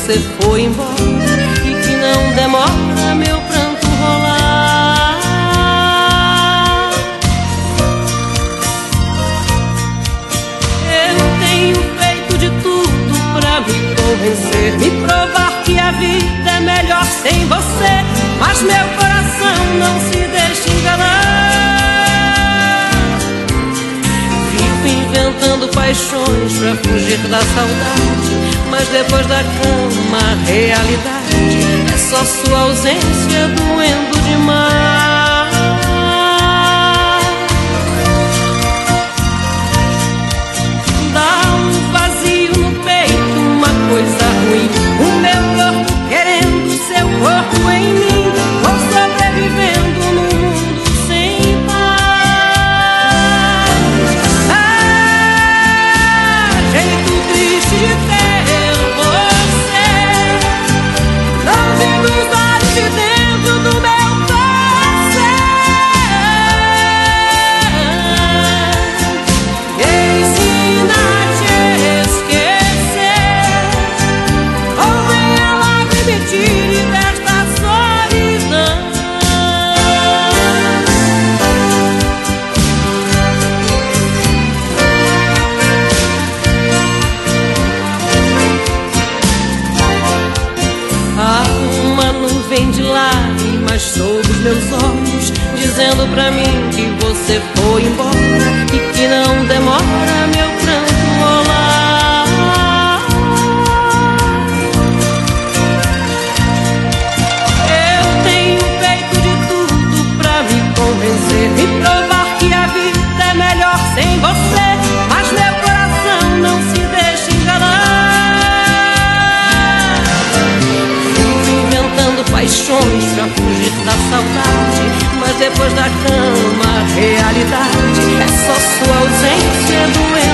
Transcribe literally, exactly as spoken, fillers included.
você foi embora e que não demora meu pranto rolar. Eu tenho feito de tudo pra me convencer, me provar que a vida é melhor sem você, mas meu coração não se deixa enganar. Vivo inventando paixões pra fugir da saudade, mas depois da cama a realidade é só sua ausência doendo demais. Dá um vazio no peito, uma coisa ruim, o meu corpo querendo seu corpo em mim. Vou sobrevivendo num mundo sem paz. Ah, jeito triste de ter você longe dos olhos de dentro do meu coração. Ensina a te esquecer, ou venha logo e me tire desta solidão. Há uma nuvem de lágrimas sobre os meus olhos, dizendo pra mim que você foi embora e que não demora meu pranto rolar. Eu tenho feito de tudo pra me convencer, me provar que a vida é melhor sem você, mas meu coração não se deixa enganar. Fico inventando paixões pra fugir da saudade, mas depois da cama a realidade é só sua ausência doente.